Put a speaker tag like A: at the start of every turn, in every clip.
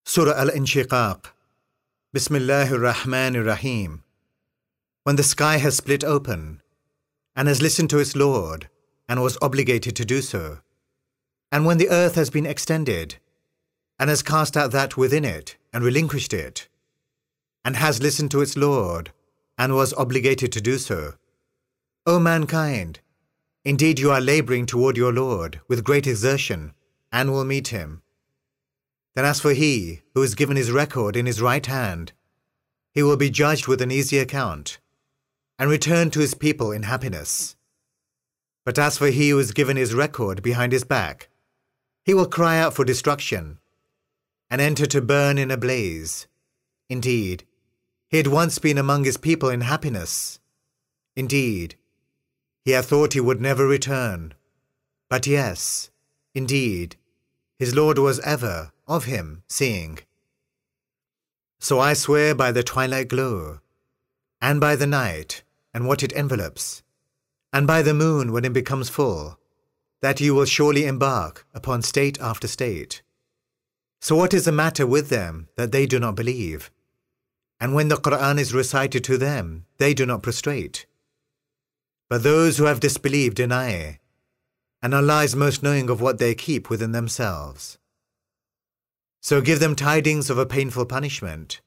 A: Surah Al-Inshiqaq. Bismillahir Rahmanir Rahim. When the sky has split open, and has listened to its Lord, and was obligated to do so, and when the earth has been extended, and has cast out that within it, and relinquished it, and has listened to its Lord, and was obligated to do so, O mankind, indeed you are labouring toward your Lord with great exertion, and will meet him. Then as for he who is given his record in his right hand, he will be judged with an easy account, and return to his people in happiness. But as for he who is given his record behind his back, he will cry out for destruction, and enter to burn in a blaze. Indeed, he had once been among his people in happiness. Indeed, he had thought he would never return. But yes, indeed, his Lord was ever of him seeing. So I swear by the twilight glow, and by the night and what it envelopes, and by the moon when it becomes full, that you will surely embark upon state after state. So what is the matter with them that they do not believe? And when the Quran is recited to them, they do not prostrate. But those who have disbelieved deny, and Allah is most knowing of what they keep within themselves. So give them tidings of a painful punishment,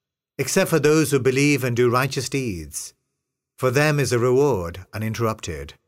A: except for those who believe and do righteous deeds. For them is a reward uninterrupted.